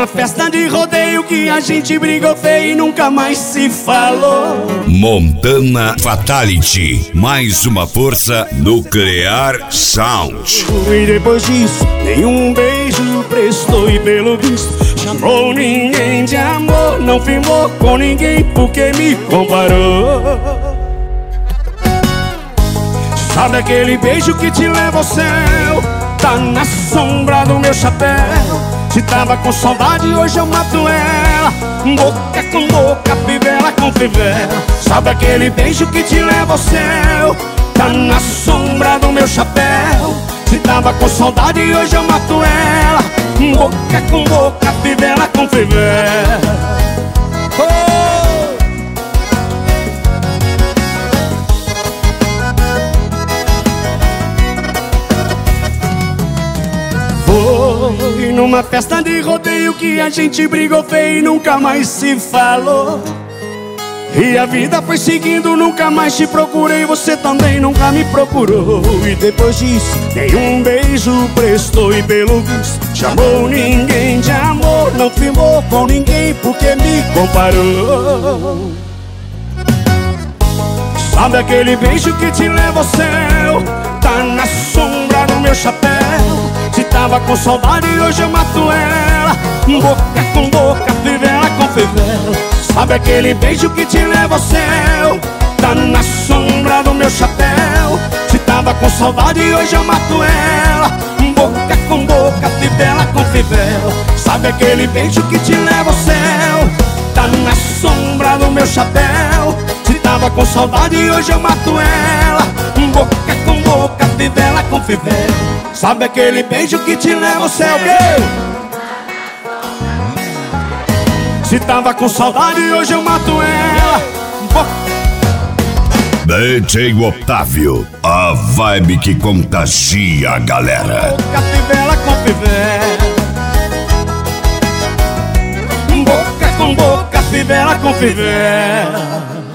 numa festa de rodeio que a gente brigou feio e nunca mais se falou. Montana Fatality, mais uma força Nuclear Sound. E depois disso, nenhum beijo prestou e pelo visto chamou ninguém de amor. Não firmou com ninguém porque me comparou. Sabe aquele beijo que te leva ao céu? Tá na sombra do meu chapéu. Se tava com saudade, hoje eu mato ela. Boca com boca, fivela com fivela. Sabe aquele beijo que te leva ao céu? Tá na sombra do meu chapéu. Se tava com saudade, hoje eu mato ela. Boca com boca, fivela com fivela. Foi numa festa de rodeio que a gente brigou feio e nunca mais se falou. E a vida foi seguindo, nunca mais te procurei, você também nunca me procurou. E depois disso, nenhum beijo prestou e pelo visto chamou ninguém de amor. Não firmou com ninguém porque me comparou. Sabe aquele beijo que te leva ao céu? Tá na sombra do meu chapéu. Se tava com saudade, hoje eu mato ela. Boca com boca, fivela com fivela. Sabe aquele beijo que te leva ao céu? Tá na sombra do meu chapéu. Se tava com saudade, hoje eu mato ela. Boca com boca, fivela com fivela. Sabe aquele beijo que te leva ao céu? Tá na sombra do meu chapéu. Se tava com saudade, hoje eu mato ela. Boca com boca, fivela com fivela. Sabe aquele beijo que te leva ao céu? Se tava com saudade, hoje eu mato ela. DJ Otávio, a vibe que contagia a galera. Boca, fivela com fivela. Boca com boca, fivela com fivela.